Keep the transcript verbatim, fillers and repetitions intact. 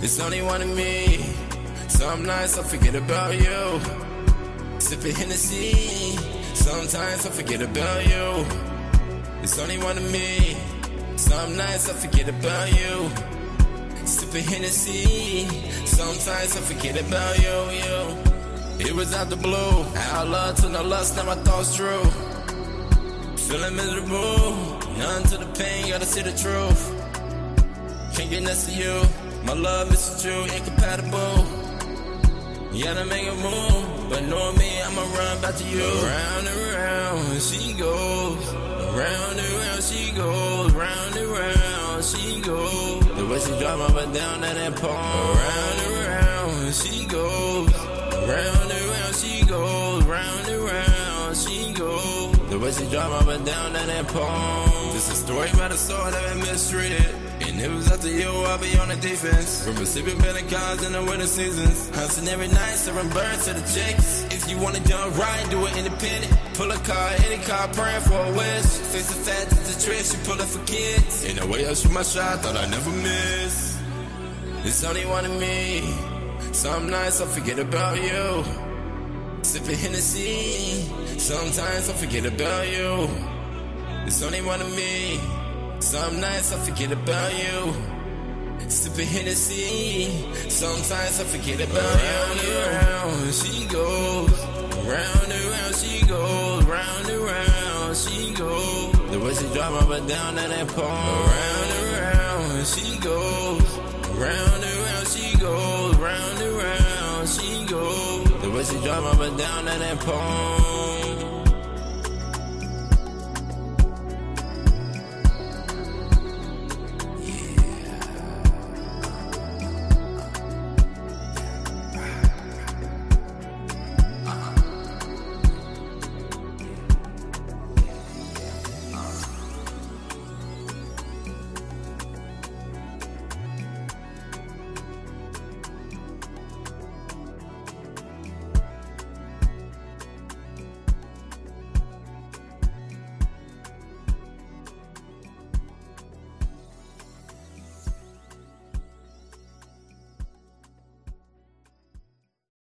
It's only one of me. Some nights I forget about you. Sipping Hennessy. Sometimes I forget about you. It's only one of me. Some nights I forget about you. Sipping Hennessy. Sometimes I forget about you, you. It was out the blue. Our love to no lust, now my thoughts true. Feeling miserable. None to the pain, gotta see the truth. Can't get next to you. My love is true, incompatible. You gotta make a move, but knowing me, I'ma run back to you. Round and round, she goes. Round and round, she goes. Round and round, she goes. The way she drive up and down at that pole. Round and round, she goes. Round and round, she goes. Round and round, she goes. The way she drive up and down at that pole. This is a story about a soul that been mistreated. And if it was up to you, I'll be on the defense. Remember sleeping better cars in the winter seasons. Hustling every night, serving birds to the chicks. If you wanna jump right, do it independent. Pull a car, any car, praying for a wish. Face the fact it's a trick, she pull it for kids. Ain't no way I shoot my shot, thought I'd never miss. It's only one of me. Some nights I forget about you. Sipping Hennessy. Sometimes I forget about you. It's only one of me. Some nights I forget about you. Sipping Hennessy. Sometimes I forget about you. Round and round she goes. Round and round she goes. Round and round she goes. The way she drive up and down at that pole. Round and round she goes. Round and round she goes. Round and round she goes. The way she drive up and down at that pole.